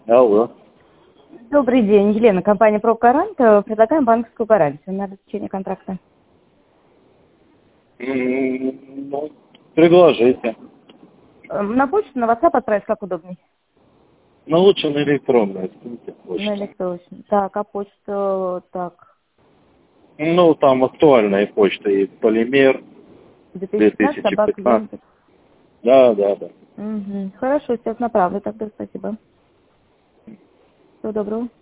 Алло. Добрый день, Елена, компания «Прокарант». Предлагаем банковскую гарантию на обеспечение контракта. Ну, предложите. На почту, на WhatsApp отправить, как удобней? Но лучше на электронную, скиньте На почту. электронную. Так, а почту, так, Ну, там актуальная почта и полимер 2015, собака, 2015. Яндекс. Да, да, да. Угу. Хорошо, сейчас направлю тогда, спасибо. Всего доброго.